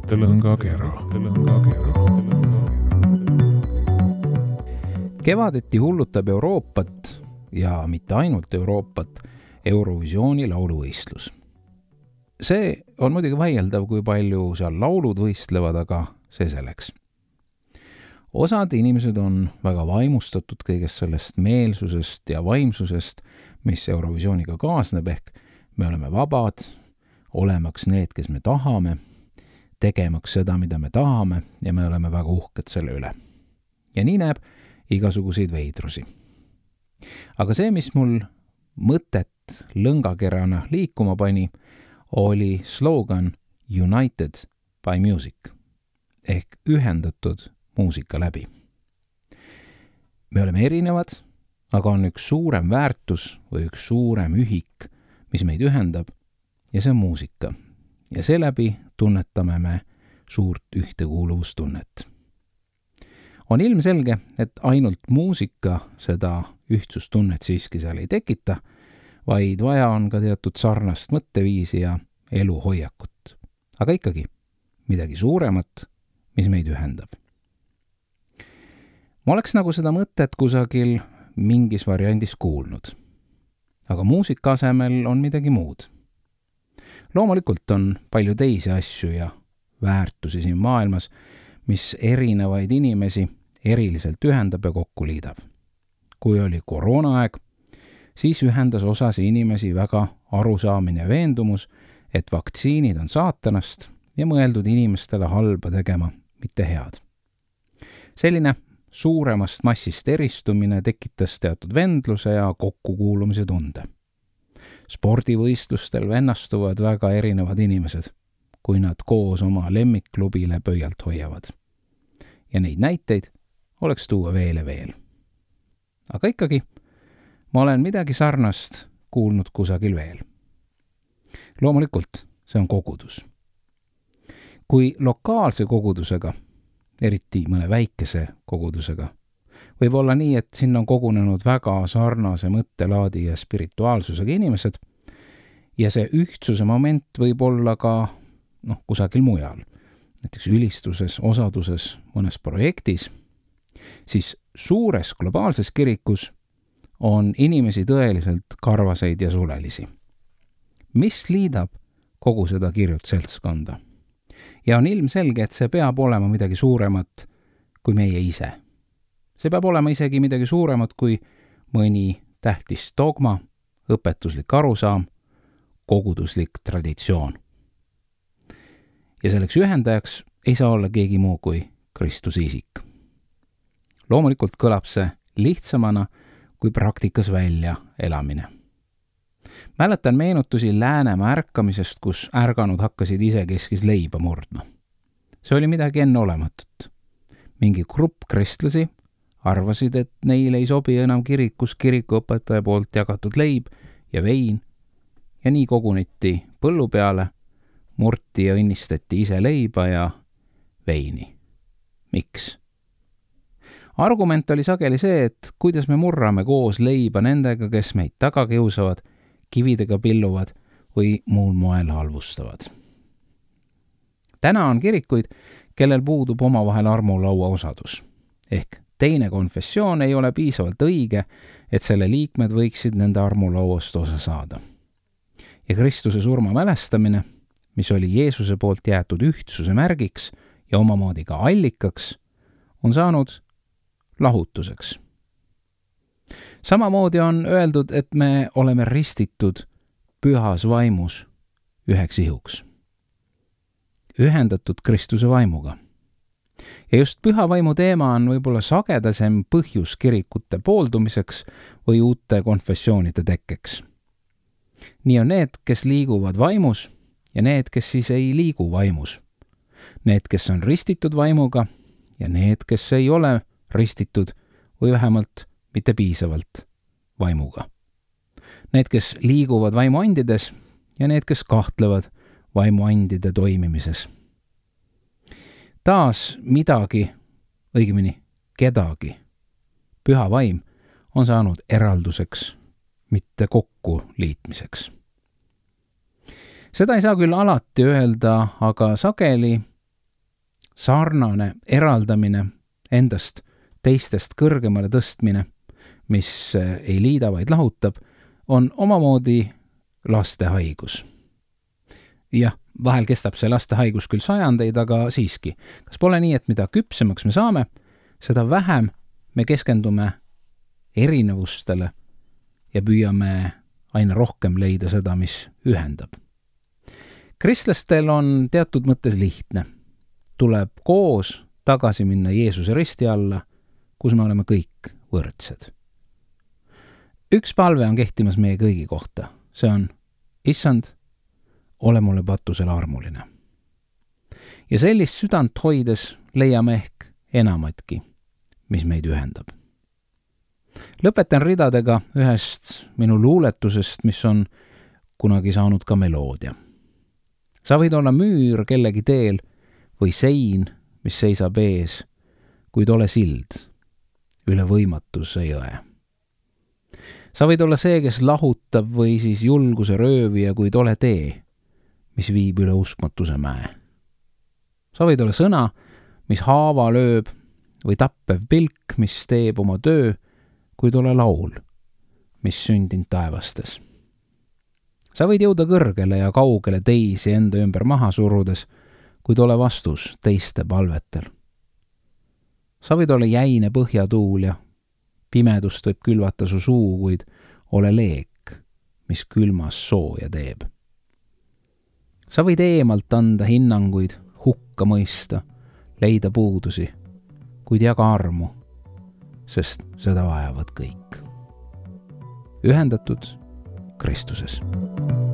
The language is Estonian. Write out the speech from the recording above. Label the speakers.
Speaker 1: Mõttelõngakera.
Speaker 2: Kevadeti hullutab Euroopat ja mitte ainult Euroopat Eurovisiooni lauluvõistlus. See on muidugi vaieldav, kui palju seal laulud võistlevad, aga see selleks. Osad inimesed on väga vaimustatud kõigest sellest meelsusest ja vaimsusest, mis Eurovisiooniga kaasneb, ehk me oleme vabad, olemaks need, kes me tahame, tegemaks seda, mida me tahame ja me oleme väga uhked selle üle. Ja nii näeb igasuguseid veidrusi. Aga see, mis mul mõtet lõngakerana liikuma pani, oli slogan United by Music ehk ühendatud muusika läbi. Me oleme erinevad, aga on üks suurem väärtus või üks suurem ühik, mis meid ühendab ja see on muusika. Ja seeläbi tunnetame me suurt ühtekuuluvustunnet. On ilmselge, et ainult muusika seda ühtsustunnet siiski seal ei tekita, vaid vaja on ka teatud sarnast mõtteviisi ja eluhoiakut. Aga ikkagi midagi suuremat, mis meid ühendab. Ma oleks nagu seda mõtet kusagil mingis variandis kuulnud. Aga muusika asemel on midagi muud. Loomulikult on palju teisi asju ja väärtusi siin maailmas, mis erinevaid inimesi eriliselt ühendab ja kokku liidab. Kui oli koroonaaeg, siis ühendas osasi inimesi väga arusaamine ja veendumus, et vaktsiinid on saatanast ja mõeldud inimestele halba tegema, mitte head. Selline suuremast massist eristumine tekitas teatud vendluse ja kokkukuulumise tunde. Spordivõistlustel vennastuvad väga erinevad inimesed, kui nad koos oma lemmikklubile pöialt hoiavad. Ja neid näiteid oleks tuua veel ja veel. Aga ikkagi, ma olen midagi sarnast kuulnud kusagil veel. Loomulikult, see on kogudus. Kui lokaalse kogudusega, eriti mõne väikese kogudusega, võib olla nii, et sinna on kogunenud väga sarnase mõttelaadi ja spirituaalsusega inimesed ja see ühtsuse moment võib olla ka kusagil mujal, näiteks ülistuses, osaduses, mõnes projektis, siis suures globaalses kirikus on inimesi tõeliselt karvaseid ja sulelisi. Mis liidab kogu seda kirjut seltskonda? Ja on ilmselge, et see peab olema midagi suuremat kui meie ise. See peab olema isegi midagi suuremat kui mõni tähtis dogma, õpetuslik arusaam, koguduslik traditsioon. Ja selleks ühendajaks ei saa olla keegi muu kui Kristuse isik. Loomulikult kõlab see lihtsamana kui praktikas välja elamine. Mäletan meenutusi Läänemaa ärkamisest, kus ärganud hakkasid isekeskis leiba murdma. See oli midagi enneolematut. Mingi grupp kristlasi arvasid, et neile ei sobi enam kirikus kirikuõpetaja poolt jagatud leib ja vein ja nii koguniti põllu peale, murti ja õnnistati ise leiba ja veini. Miks? Argument oli sageli see, et kuidas me murrame koos leiba nendega, kes meid taga kiusavad, kividega pilluvad või muul moel halvustavad. Täna on kirikuid, kellel puudub omavahel armulaua osadus, ehk teine konfessioon ei ole piisavalt õige, et selle liikmed võiksid nende armulauast osa saada. Ja Kristuse surma mälestamine, mis oli Jeesuse poolt jäetud ühtsuse märgiks ja omamoodi ka allikaks, on saanud lahutuseks. Samamoodi on öeldud, et me oleme ristitud pühas vaimus üheks ihuks. Ühendatud Kristuse vaimuga. Ja just püha vaimu teema on võib-olla sagedasem põhjus kirikute pooldumiseks või uute konfessioonide tekkeks. Nii on need, kes liiguvad vaimus ja need, kes siis ei liigu vaimus. Need, kes on ristitud vaimuga ja need, kes ei ole ristitud või vähemalt mitte piisavalt vaimuga. Need, kes liiguvad vaimuandides ja need, kes kahtlevad vaimuandide toimimises. Taas midagi, õigemini kedagi, püha vaim on saanud eralduseks, mitte kokku liitmiseks. Seda ei saa küll alati öelda, aga sageli sarnane eraldamine, endast teistest kõrgemale tõstmine, mis ei liida, vaid lahutab, on omamoodi laste haigus. Jah, vahel kestab see laste haigus küll sajandeid, aga siiski. Kas pole nii, et mida küpsemaks me saame, seda vähem me keskendume erinevustele ja püüame aina rohkem leida seda, mis ühendab. Kristlastel on teatud mõttes lihtne. Tuleb koos tagasi minna Jeesuse risti alla, kus me oleme kõik võrdsed. Üks palve on kehtimas meie kõigi kohta. See on, Issand, ole mulle patusel armuline. Ja sellist südant hoides leiame ehk enamatki, mis meid ühendab. Lõpetan ridadega ühest minu luuletusest, mis on kunagi saanud ka meloodia. Sa võid olla müür kellegi teel või sein, mis seisab ees, kuid ole sild üle võimatuse jõe. Sa võid olla see, kes lahutab või siis julguse röövija, kuid ole tee, mis viib üle uskmatuse mäe. Sa võid olla sõna, mis haava lööb või tappev pilk, mis teeb oma töö, kuid ole laul, mis sündinud taevastes. Sa võid jõuda kõrgele ja kaugele teisi enda ümber maha surudes, kuid ole vastus teiste palvetel. Sa võid olla jäine põhjatuul ja pimedust võib külvata su suu, kuid ole leek, mis külmas sooja teeb. Sa võid eemalt anda hinnanguid, hukka mõista, leida puudusi, kuid jaga armu, sest seda vajavad kõik. Ühendatud Kristuses.